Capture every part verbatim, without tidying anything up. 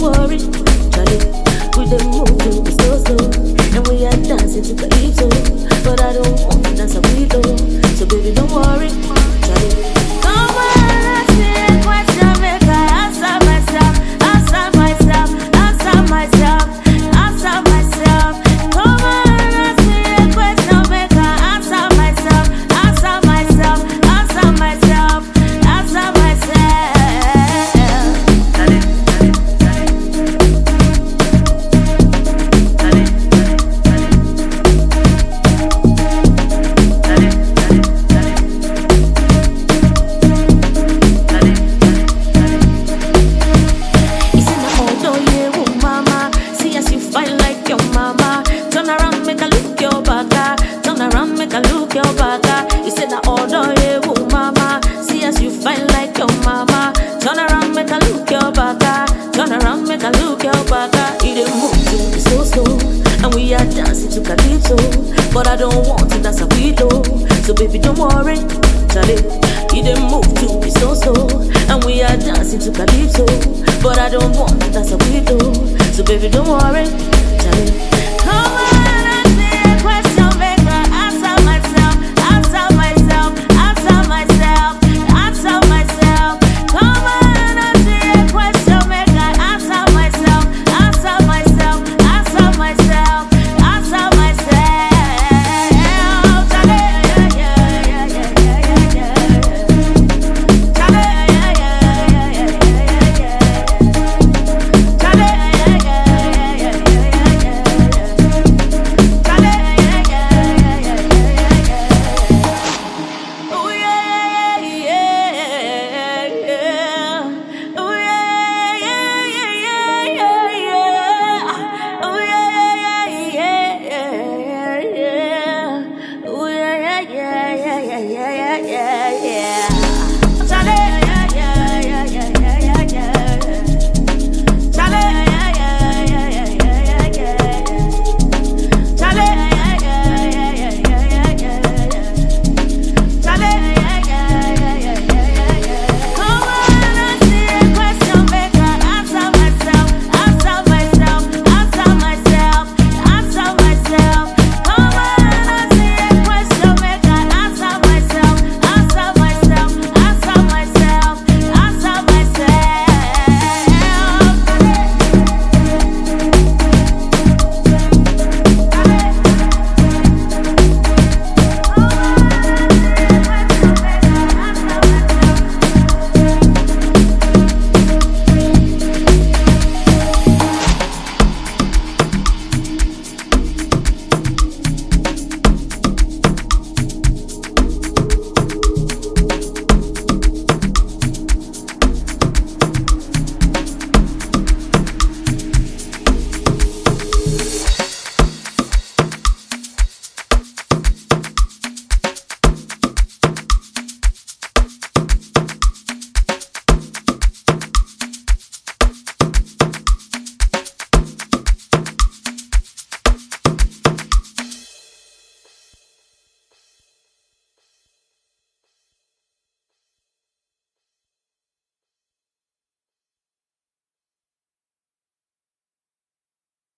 don't worry, Charlie. We dey move to the slow slow, and we are dancing to calypso. But I don't want to dance a weirdo, so baby don't worry, Charlie. Come on, ask me a question, make I answer myself, answer myself, answer myself, answer myself. Come on, ask me a question, make I answer myself, answer myself, answer myself, answer myself. Charlie, look your baka. You said na order you mama. See as you fine like your mama. Turn around, make a look your baka. Turn around, make a look your baka. You dey move to me so slow, and we are dancing to calypso. But I don't want to dance a weirdo, so baby don't worry, Charlie. You dey move to me so slow, and we are dancing to calypso. But I don't want to dance a weirdo, so baby don't worry, Charlie. Come on.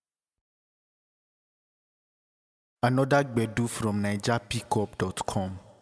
Another Gbedu from Niger Pickup dot com.